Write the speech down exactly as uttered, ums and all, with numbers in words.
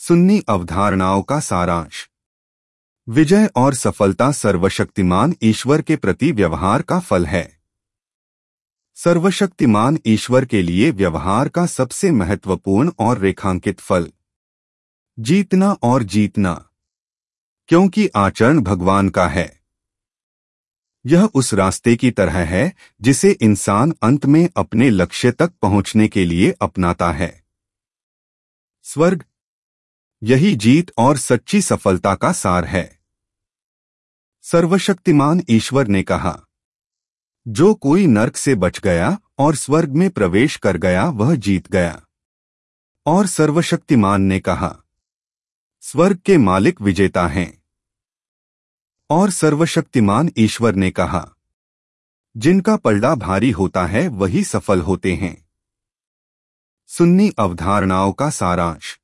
सुन्नी अवधारणाओं का सारांश। विजय और सफलता सर्वशक्तिमान ईश्वर के प्रति व्यवहार का फल है। सर्वशक्तिमान ईश्वर के लिए व्यवहार का सबसे महत्वपूर्ण और रेखांकित फल जीतना और जीतना, क्योंकि आचरण भगवान का है। यह उस रास्ते की तरह है जिसे इंसान अंत में अपने लक्ष्य तक पहुंचने के लिए अपनाता है। स्वर्ग, यही जीत और सच्ची सफलता का सार है। सर्वशक्तिमान ईश्वर ने कहा, जो कोई नरक से बच गया और स्वर्ग में प्रवेश कर गया वह जीत गया। और सर्वशक्तिमान ने कहा, स्वर्ग के मालिक विजेता हैं। और सर्वशक्तिमान ईश्वर ने कहा, जिनका पलड़ा भारी होता है वही सफल होते हैं। सुन्नी अवधारणाओं का सारांश।